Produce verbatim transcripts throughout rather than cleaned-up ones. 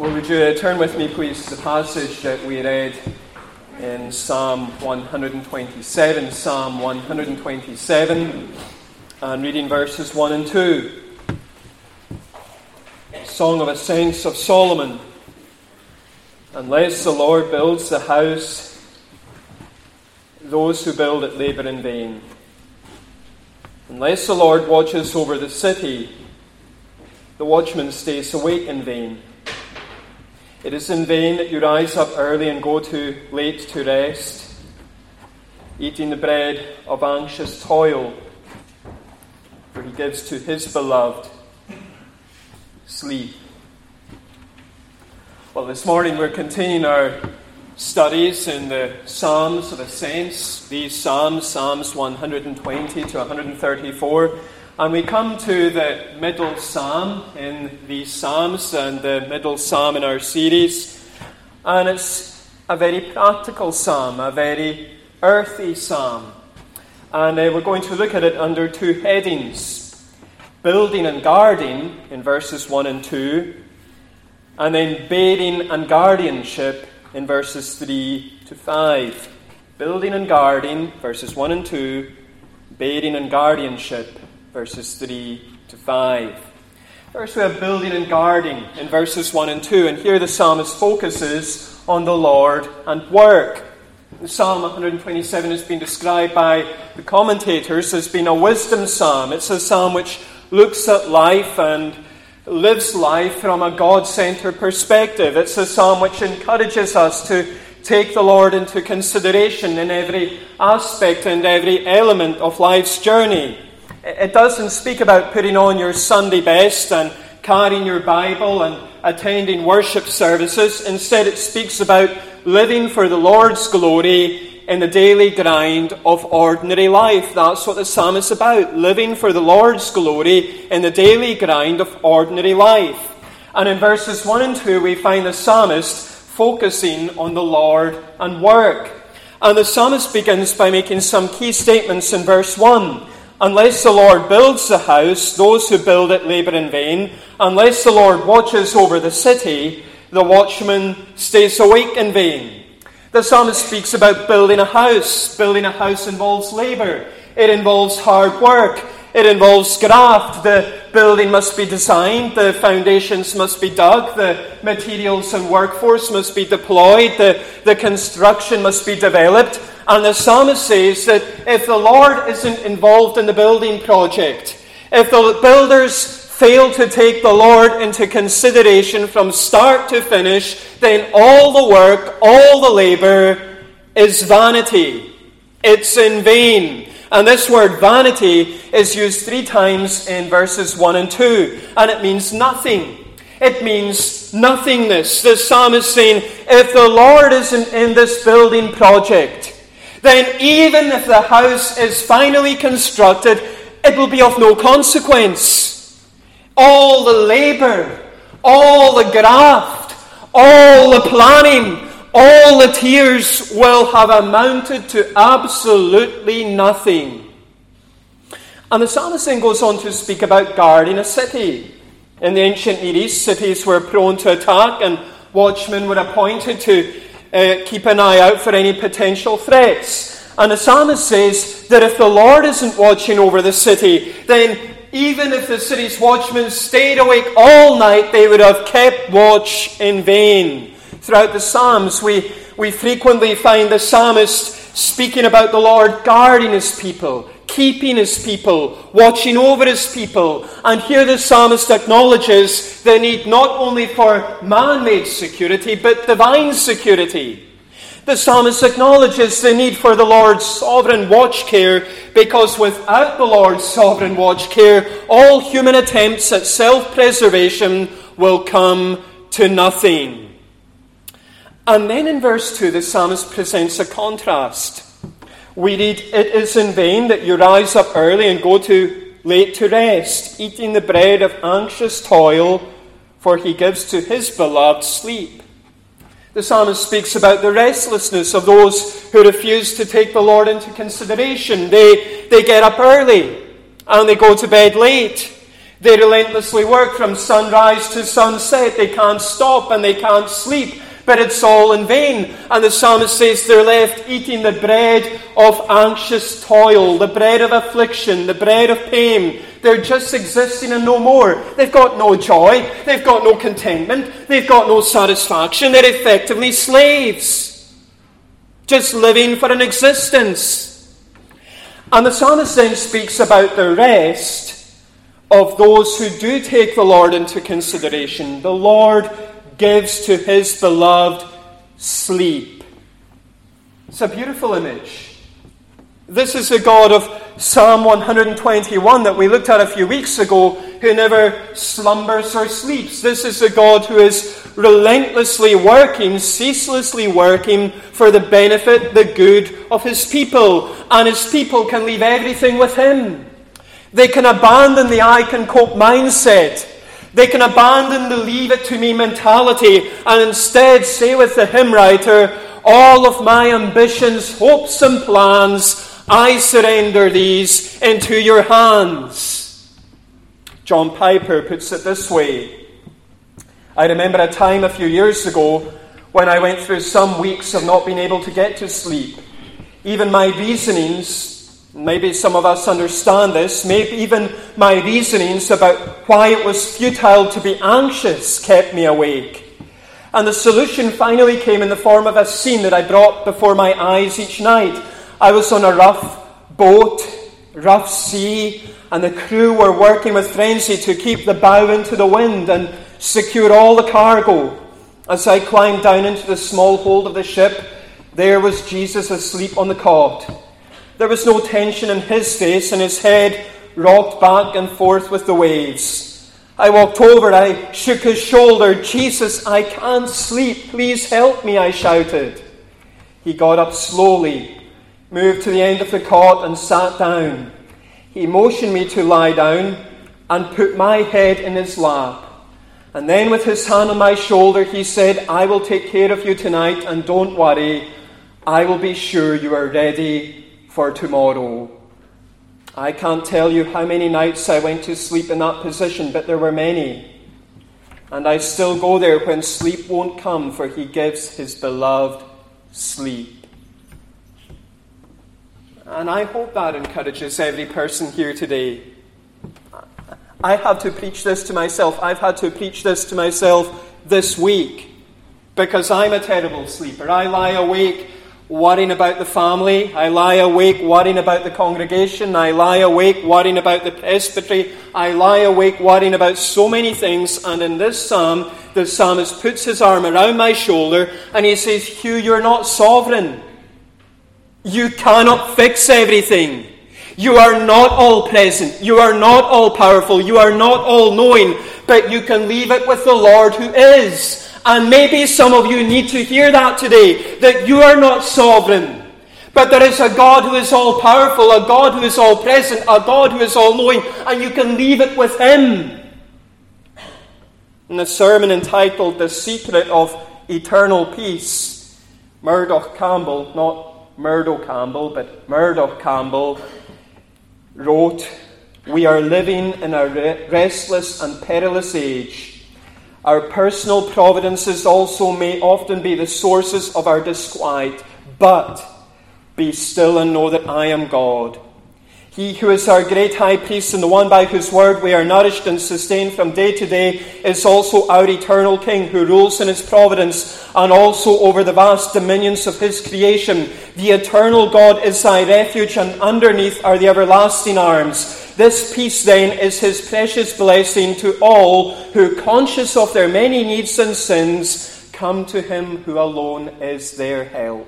Well, would you turn with me, please, to the passage that we read in Psalm one twenty-seven, Psalm one twenty-seven, and reading verses one and two. Song of Ascents of Solomon. Unless the Lord builds the house, those who build it labour in vain. Unless the Lord watches over the city, the watchman stays awake in vain. It is in vain that you rise up early and go too late to rest, eating the bread of anxious toil, for he gives to his beloved sleep. Well, this morning we're continuing our studies in the Psalms of Ascents, these Psalms, Psalms one twenty to one thirty-four. And we come to the middle psalm in these psalms, and the middle psalm in our series. And it's a very practical psalm, a very earthy psalm. And uh, we're going to look at it under two headings: building and guarding in verses one and two, and then bearing and guardianship in verses three to five. Building and guarding, verses one and two, bearing and guardianship, verses three to five. First we have building and guarding in verses one and two, and here the psalmist focuses on the Lord and work. The Psalm one twenty-seven has been described by the commentators as being a wisdom psalm. It's a psalm which looks at life and lives life from a God-centered perspective. It's a psalm which encourages us to take the Lord into consideration in every aspect and every element of life's journey. It doesn't speak about putting on your Sunday best and carrying your Bible and attending worship services. Instead, it speaks about living for the Lord's glory in the daily grind of ordinary life. That's what the psalm is about, living for the Lord's glory in the daily grind of ordinary life. And in verses one and two, we find the psalmist focusing on the Lord and work. And the psalmist begins by making some key statements in verse one. Unless the Lord builds the house, those who build it labour in vain. Unless the Lord watches over the city, the watchman stays awake in vain. The psalmist speaks about building a house. Building a house involves labour. It involves hard work. It involves graft. The building must be designed. The foundations must be dug. The materials and workforce must be deployed. The, the construction must be developed. And the psalmist says that if the Lord isn't involved in the building project, if the builders fail to take the Lord into consideration from start to finish, then all the work, all the labour is vanity. It's in vain. And this word vanity is used three times in verses one and two, and it means nothing. It means nothingness. The psalmist is saying, if the Lord isn't in this building project, then even if the house is finally constructed, it will be of no consequence. All the labour, all the graft, all the planning, all the tears will have amounted to absolutely nothing. And the psalmist then goes on to speak about guarding a city. In the ancient Near East, cities were prone to attack, and watchmen were appointed to uh, keep an eye out for any potential threats. And the psalmist says that if the Lord isn't watching over the city, then even if the city's watchmen stayed awake all night, they would have kept watch in vain. Throughout the Psalms, we, we frequently find the psalmist speaking about the Lord guarding his people, keeping his people, watching over his people. And here the psalmist acknowledges the need not only for man-made security, but divine security. The psalmist acknowledges the need for the Lord's sovereign watch care, because without the Lord's sovereign watch care, all human attempts at self-preservation will come to nothing. And then in verse two, the psalmist presents a contrast. We read, it is in vain that you rise up early and go too late to rest, eating the bread of anxious toil, for he gives to his beloved sleep. The psalmist speaks about the restlessness of those who refuse to take the Lord into consideration. They, they get up early and they go to bed late. They relentlessly work from sunrise to sunset. They can't stop and they can't sleep, but it's all in vain. And the psalmist says they're left eating the bread of anxious toil, the bread of affliction, the bread of pain. They're just existing and no more. They've got no joy. They've got no contentment. They've got no satisfaction. They're effectively slaves, just living for an existence. And the psalmist then speaks about the rest of those who do take the Lord into consideration. The Lord gives to his beloved sleep. It's a beautiful image. This is the God of Psalm one twenty-one that we looked at a few weeks ago, who never slumbers or sleeps. This is the God who is relentlessly working, ceaselessly working for the benefit, the good of his people. And his people can leave everything with him. They can abandon the I can cope mindset. They can abandon the leave it to me mentality and instead say with the hymn writer, all of my ambitions, hopes and plans, I surrender these into your hands. John Piper puts it this way. I remember a time a few years ago when I went through some weeks of not being able to get to sleep. Even my reasonings, maybe some of us understand this, maybe even my reasonings about why it was futile to be anxious kept me awake. And the solution finally came in the form of a scene that I brought before my eyes each night. I was on a rough boat, rough sea, and the crew were working with frenzy to keep the bow into the wind and secure all the cargo. As I climbed down into the small hold of the ship, there was Jesus asleep on the cot. There was no tension in his face, and his head rocked back and forth with the waves. I walked over, I shook his shoulder. Jesus, I can't sleep. Please help me, I shouted. He got up slowly, moved to the end of the cot and sat down. He motioned me to lie down and put my head in his lap. And then with his hand on my shoulder, he said, I will take care of you tonight and don't worry. I will be sure you are ready for tomorrow. I can't tell you how many nights I went to sleep in that position, but there were many. And I still go there when sleep won't come, for he gives his beloved sleep. And I hope that encourages every person here today. I have to preach this to myself. I've had to preach this to myself this week because I'm a terrible sleeper. I lie awake worrying about the family. I lie awake worrying about the congregation. I lie awake worrying about the presbytery. I lie awake worrying about so many things. And in this psalm, the psalmist puts his arm around my shoulder and he says, Hugh, you're not sovereign. You cannot fix everything. You are not all present. You are not all powerful. You are not all knowing. But you can leave it with the Lord who is. And maybe some of you need to hear that today, that you are not sovereign. But there is a God who is all powerful, a God who is all present, a God who is all knowing, and you can leave it with him. In the sermon entitled The Secret of Eternal Peace, Murdoch Campbell, not Murdo Campbell, but Murdoch Campbell wrote, we are living in a restless and perilous age. Our personal providences also may often be the sources of our disquiet, but be still and know that I am God. He who is our great high priest and the one by whose word we are nourished and sustained from day to day is also our eternal King who rules in his providence and also over the vast dominions of his creation. The eternal God is thy refuge, and underneath are the everlasting arms. This peace then is his precious blessing to all who, conscious of their many needs and sins, come to him who alone is their help.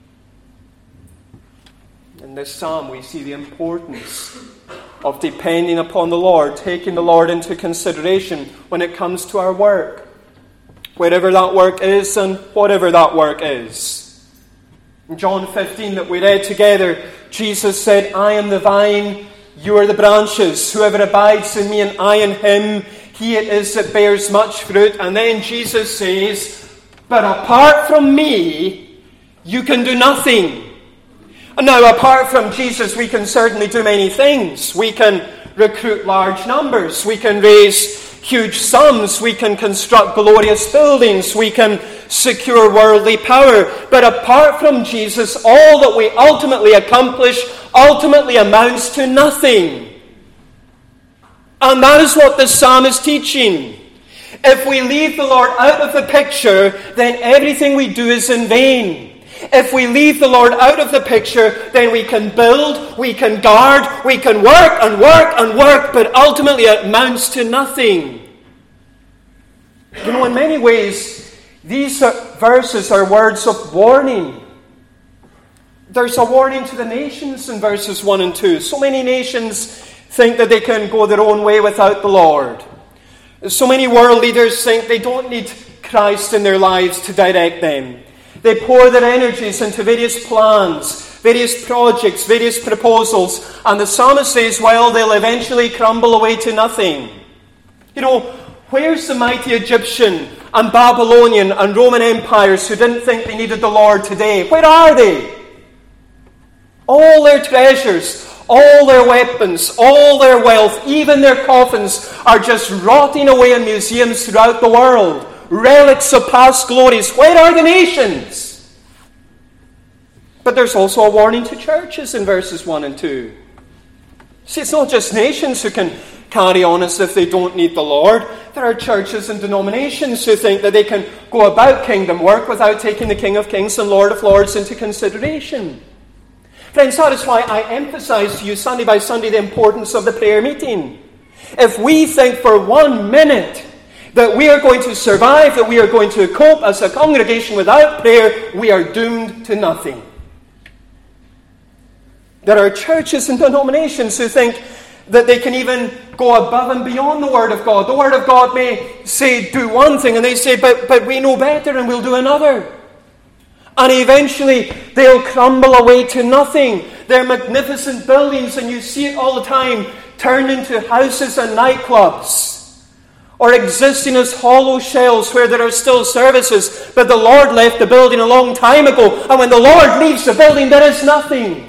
In this psalm, we see the importance of depending upon the Lord, taking the Lord into consideration when it comes to our work, wherever that work is and whatever that work is. In John fifteen that we read together, Jesus said, I am the vine, you are the branches. Whoever abides in me and I in him, he it is that bears much fruit. And then Jesus says, but apart from me, you can do nothing. And now, apart from Jesus, we can certainly do many things. We can recruit large numbers. We can raise huge sums. We can construct glorious buildings. We can secure worldly power. But apart from Jesus, all that we ultimately accomplish ultimately amounts to nothing. And that is what the psalm is teaching. If we leave the Lord out of the picture, then everything we do is in vain. If we leave the Lord out of the picture, then we can build, we can guard, we can work and work and work, but ultimately it amounts to nothing. You know, in many ways, these verses are words of warning. There's a warning to the nations in verses one and two. So many nations think that they can go their own way without the Lord. So many world leaders think they don't need Christ in their lives to direct them. They pour their energies into various plans, various projects, various proposals, and the psalmist says, well, they'll eventually crumble away to nothing. You know, where's the mighty Egyptian and Babylonian and Roman empires who didn't think they needed the Lord today? Where are they? All their treasures, all their weapons, all their wealth, even their coffins are just rotting away in museums throughout the world. Relics of past glories. Where are the nations? But there's also a warning to churches in verses one and two. See, it's not just nations who can carry on as if they don't need the Lord. There are churches and denominations who think that they can go about kingdom work without taking the King of Kings and Lord of Lords into consideration. Friends, that is why I emphasize to you Sunday by Sunday the importance of the prayer meeting. If we think for one minute that we are going to survive, that we are going to cope as a congregation without prayer, we are doomed to nothing. There are churches and denominations who think that they can even go above and beyond the Word of God. The Word of God may say, do one thing, and they say, but, but we know better and we'll do another. And eventually they'll crumble away to nothing. They're magnificent buildings, and you see it all the time, turned into houses and nightclubs, or existing as hollow shells where there are still services, but the Lord left the building a long time ago, and when the Lord leaves the building, there is nothing.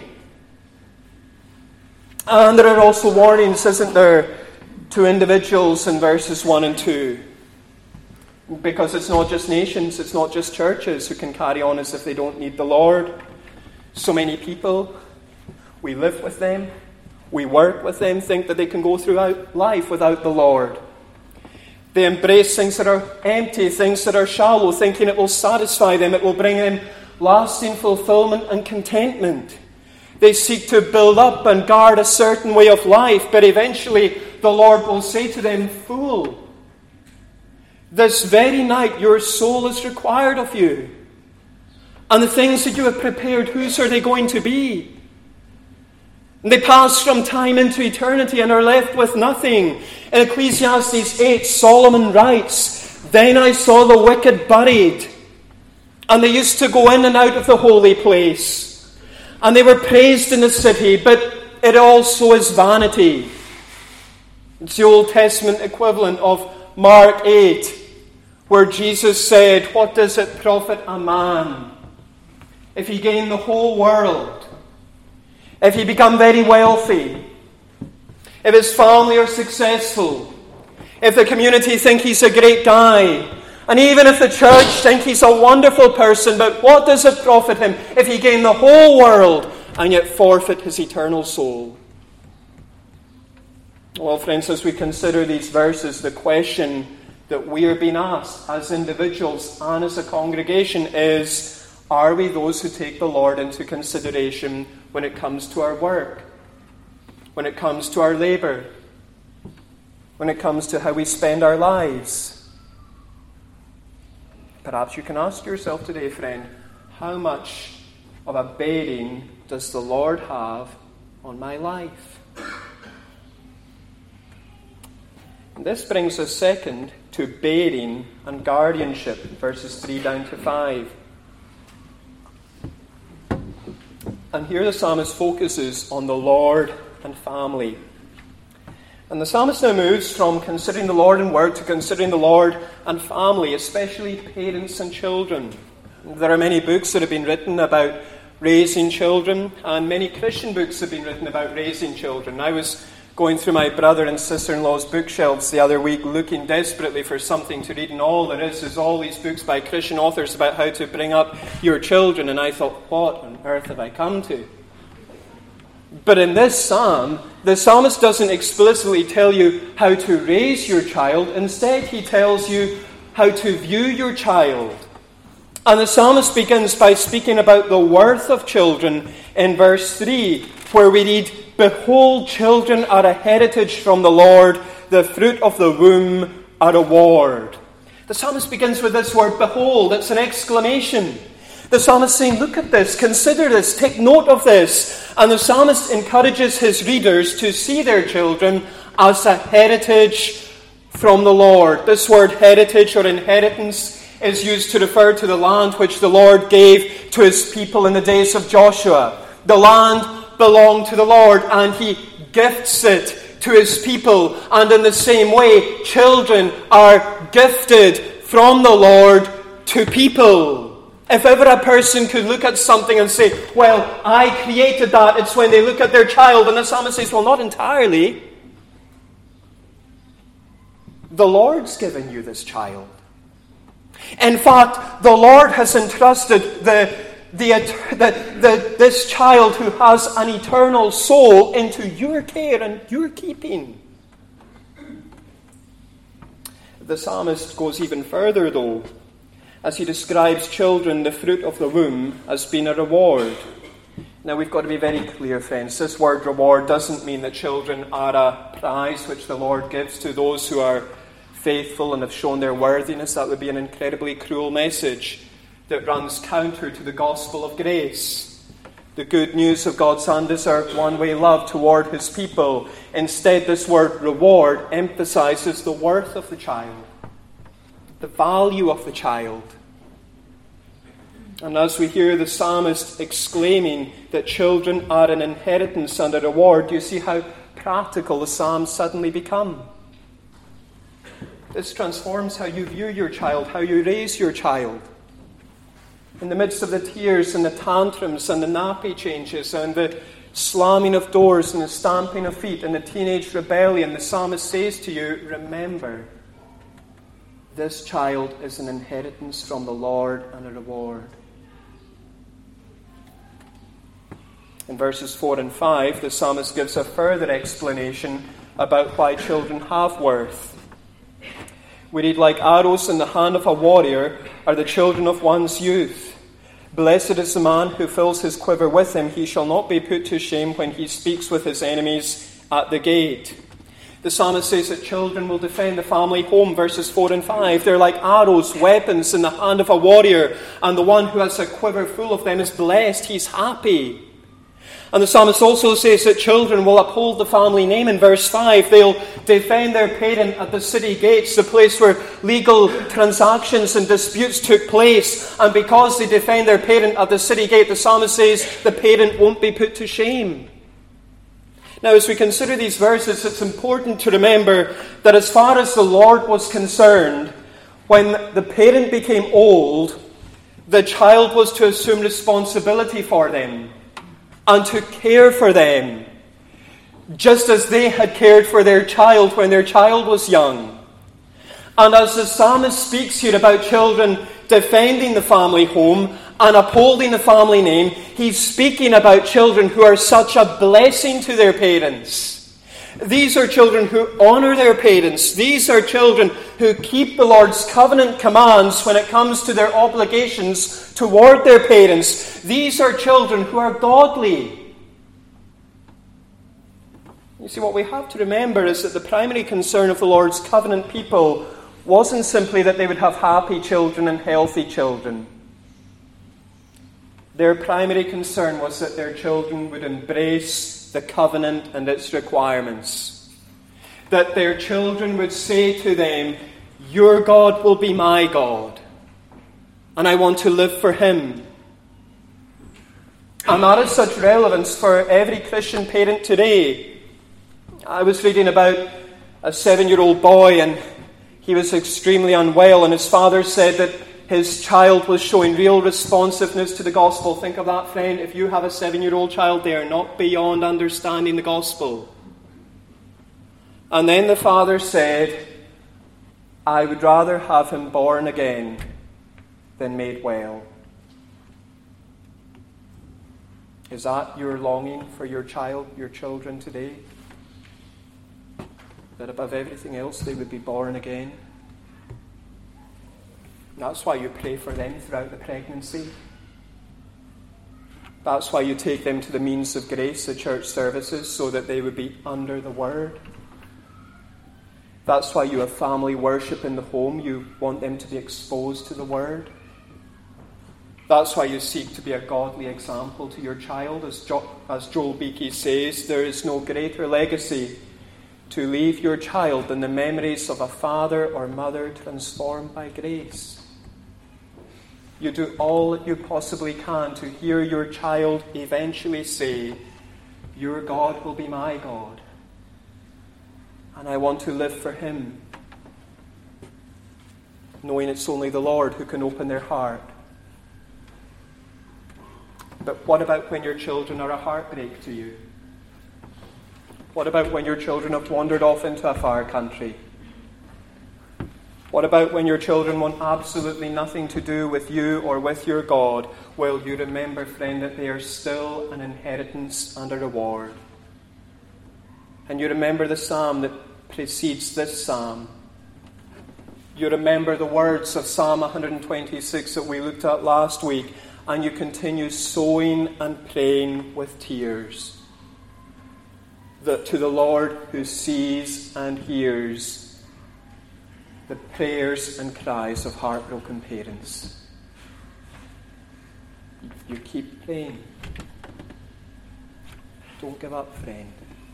And there are also warnings, isn't there, to individuals in verses one and two. Because it's not just nations, it's not just churches who can carry on as if they don't need the Lord. So many people, we live with them, we work with them, think that they can go throughout life without the Lord. They embrace things that are empty, things that are shallow, thinking it will satisfy them, it will bring them lasting fulfillment and contentment. They seek to build up and guard a certain way of life, but eventually the Lord will say to them, fool, this very night your soul is required of you. And the things that you have prepared, whose are they going to be? And they pass from time into eternity and are left with nothing. In Ecclesiastes eight, Solomon writes, then I saw the wicked buried, and they used to go in and out of the holy place. And they were praised in the city, but it also is vanity. It's the Old Testament equivalent of Mark eight, where Jesus said, what does it profit a man if he gain the whole world? If he become very wealthy, if his family are successful, if the community think he's a great guy, and even if the church think he's a wonderful person, but what does it profit him if he gain the whole world and yet forfeit his eternal soul? Well, friends, as we consider these verses, the question that we are being asked as individuals and as a congregation is, are we those who take the Lord into consideration when it comes to our work, when it comes to our labor, when it comes to how we spend our lives? Perhaps you can ask yourself today, friend, how much of a bearing does the Lord have on my life? And this brings us second to bearing and guardianship, verses three down to five. And here the psalmist focuses on the Lord and family. And the psalmist now moves from considering the Lord and work to considering the Lord and family, especially parents and children. There are many books that have been written about raising children, and many Christian books have been written about raising children. I was going through my brother and sister-in-law's bookshelves the other week, looking desperately for something to read, and all there is is all these books by Christian authors about how to bring up your children. And I thought, what on earth have I come to? But in this psalm, the psalmist doesn't explicitly tell you how to raise your child. Instead, he tells you how to view your child. And the psalmist begins by speaking about the worth of children in verse three, where we read, "Behold, children are a heritage from the Lord, the fruit of the womb a reward." The psalmist begins with this word, behold. It's an exclamation. The psalmist is saying, look at this, consider this, take note of this. And the psalmist encourages his readers to see their children as a heritage from the Lord. This word heritage or inheritance is used to refer to the land which the Lord gave to his people in the days of Joshua. The land belonged to the Lord, and he gifts it to his people. And in the same way, children are gifted from the Lord to people. If ever a person could look at something and say, well, I created that, it's when they look at their child. And the psalmist says, well, not entirely. The Lord's given you this child. In fact, the Lord has entrusted the, the, the, the, this child who has an eternal soul into your care and your keeping. The psalmist goes even further, though, as he describes children, the fruit of the womb, as being a reward. Now, we've got to be very clear, friends. This word reward doesn't mean that children are a prize which the Lord gives to those who are faithful and have shown their worthiness. That would be an incredibly cruel message that runs counter to the gospel of grace, the good news of God's undeserved one-way love toward his people. Instead, this word reward emphasizes the worth of the child, the value of the child. And as we hear the psalmist exclaiming that children are an inheritance and a reward, do you see how practical the psalms suddenly become? This transforms how you view your child, how you raise your child. In the midst of the tears and the tantrums and the nappy changes and the slamming of doors and the stamping of feet and the teenage rebellion, the psalmist says to you, remember, this child is an inheritance from the Lord and a reward. In verses four and five, the psalmist gives a further explanation about why children have worth. We read, like arrows in the hand of a warrior are the children of one's youth. Blessed is the man who fills his quiver with him. He shall not be put to shame when he speaks with his enemies at the gate. The psalmist says that children will defend the family home, verses four and five. They're like arrows, weapons in the hand of a warrior. And the one who has a quiver full of them is blessed. He's happy. And the psalmist also says that children will uphold the family name in verse five. They'll defend their parent at the city gates, the place where legal transactions and disputes took place. And because they defend their parent at the city gate, the psalmist says the parent won't be put to shame. Now, as we consider these verses, it's important to remember that as far as the Lord was concerned, when the parent became old, the child was to assume responsibility for them and to care for them, just as they had cared for their child when their child was young. And as the psalmist speaks here about children defending the family home and upholding the family name, he's speaking about children who are such a blessing to their parents. These are children who honor their parents. These are children who keep the Lord's covenant commands when it comes to their obligations toward their parents. These are children who are godly. You see, what we have to remember is that the primary concern of the Lord's covenant people wasn't simply that they would have happy children and healthy children. Their primary concern was that their children would embrace the covenant and its requirements. That their children would say to them, your God will be my God, and I want to live for him. And that is such relevance for every Christian parent today. I was reading about a seven-year-old boy, and he was extremely unwell, and his father said that his child was showing real responsiveness to the gospel. Think of that, friend. If you have a seven-year-old child, they are not beyond understanding the gospel. And then the father said, I would rather have him born again than made well. Is that your longing for your child, your children today? That above everything else they would be born again? That's why you pray for them throughout the pregnancy. That's why you take them to the means of grace, the church services, so that they would be under the Word. That's why you have family worship in the home. You want them to be exposed to the Word. That's why you seek to be a godly example to your child. As, jo- as Joel Beakey says, there is no greater legacy to leave your child than the memories of a father or mother transformed by grace. You do all that you possibly can to hear your child eventually say, your God will be my God, and I want to live for Him, knowing it's only the Lord who can open their heart. But what about when your children are a heartbreak to you? What about when your children have wandered off into a far country? What about when your children want absolutely nothing to do with you or with your God? Well, you remember, friend, that they are still an inheritance and a reward. And you remember the psalm that precedes this psalm. You remember the words of Psalm one twenty-six that we looked at last week. And you continue sowing and praying with tears. That to the Lord who sees and hears the prayers and cries of heartbroken parents. You keep praying. Don't give up, friend.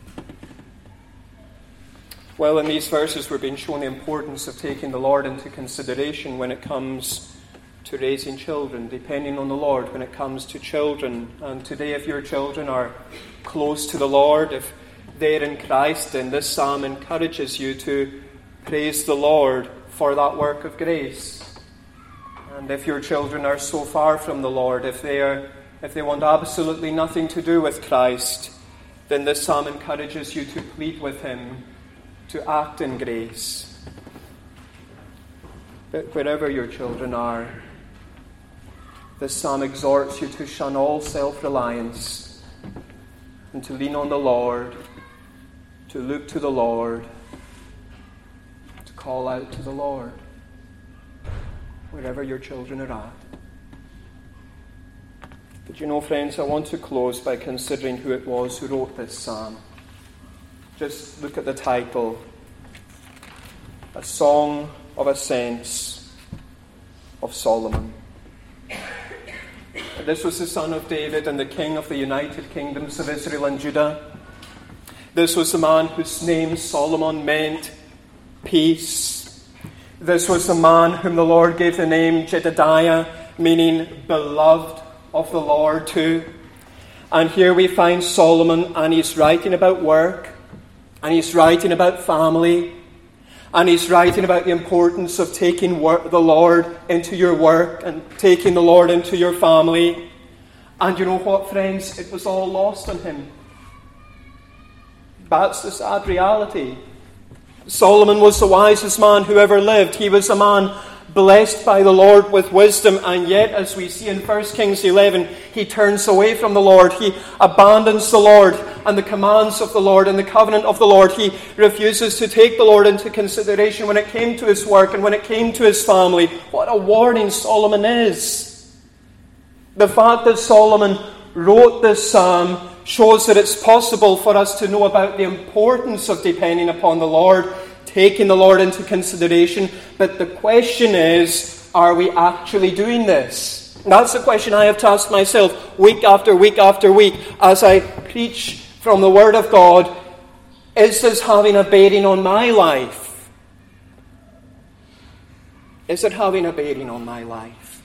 Well, in these verses we're being shown the importance of taking the Lord into consideration when it comes to raising children, depending on the Lord when it comes to children. And today, if your children are close to the Lord, if they're in Christ, then this psalm encourages you to praise the Lord for that work of grace. And if your children are so far from the Lord, if they are, if they want absolutely nothing to do with Christ, then this psalm encourages you to plead with Him to act in grace. But wherever your children are, this psalm exhorts you to shun all self-reliance and to lean on the Lord, to look to the Lord, to call out to the Lord, wherever your children are at. But you know, friends, I want to close by considering who it was who wrote this psalm. Just look at the title, A Song of Ascents of Solomon. This was the son of David and the king of the United Kingdoms of Israel and Judah. This was the man whose name Solomon meant peace. This was the man whom the Lord gave the name Jedediah, meaning beloved of the Lord too. And here we find Solomon, and he's writing about work, and he's writing about family, and he's writing about the importance of taking work, the Lord into your work and taking the Lord into your family. And you know what, friends? It was all lost on him. That's the sad reality. Solomon was the wisest man who ever lived. He was a man blessed by the Lord with wisdom, and yet, as we see in First Kings eleven, he turns away from the Lord. He abandons the Lord and the commands of the Lord and the covenant of the Lord. He refuses to take the Lord into consideration when it came to his work and when it came to his family. What a warning Solomon is. The fact that Solomon wrote this psalm shows that it's possible for us to know about the importance of depending upon the Lord, taking the Lord into consideration. But the question is, are we actually doing this? That's the question I have to ask myself week after week after week as I preach from the Word of God. Is this having a bearing on my life? Is it having a bearing on my life?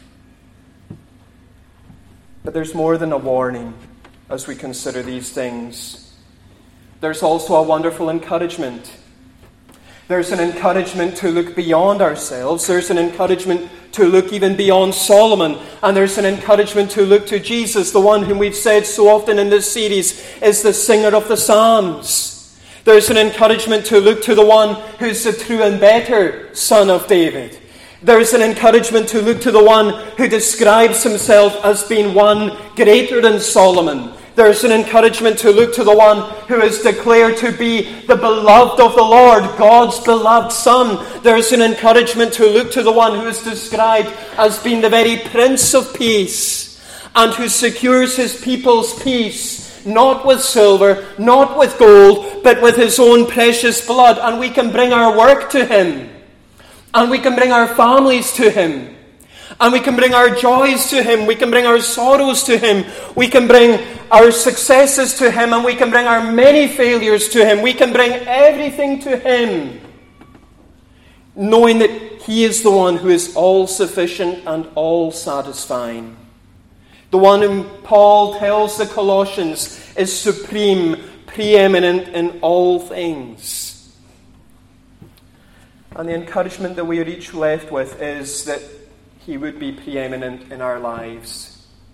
But there's more than a warning as we consider these things. There's also a wonderful encouragement. There's an encouragement to look beyond ourselves. There's an encouragement to look even beyond Solomon. And there's an encouragement to look to Jesus, the one whom we've said so often in this series is the singer of the Psalms. There's an encouragement to look to the one who's the true and better Son of David. There's an encouragement to look to the one who describes himself as being one greater than Solomon. There's an encouragement to look to the one who is declared to be the beloved of the Lord, God's beloved Son. There's an encouragement to look to the one who is described as being the very Prince of Peace, and who secures his people's peace, not with silver, not with gold, but with his own precious blood. And we can bring our work to him, and we can bring our families to him, and we can bring our joys to him, we can bring our sorrows to him, we can bring our successes to him, and we can bring our many failures to him. We can bring everything to him, knowing that he is the one who is all-sufficient and all-satisfying. The one whom Paul tells the Colossians is supreme, preeminent in all things. And the encouragement that we are each left with is that he would be preeminent in our lives,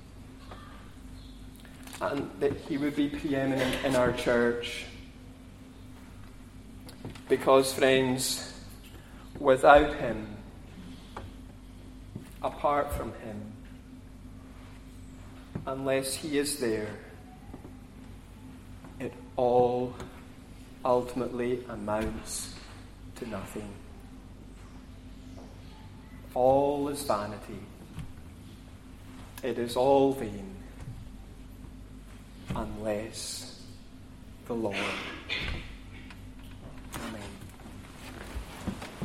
and that he would be preeminent in our church. Because, friends, without him, apart from him, unless he is there, it all ultimately amounts to nothing. All is vanity. It is all vain, unless the Lord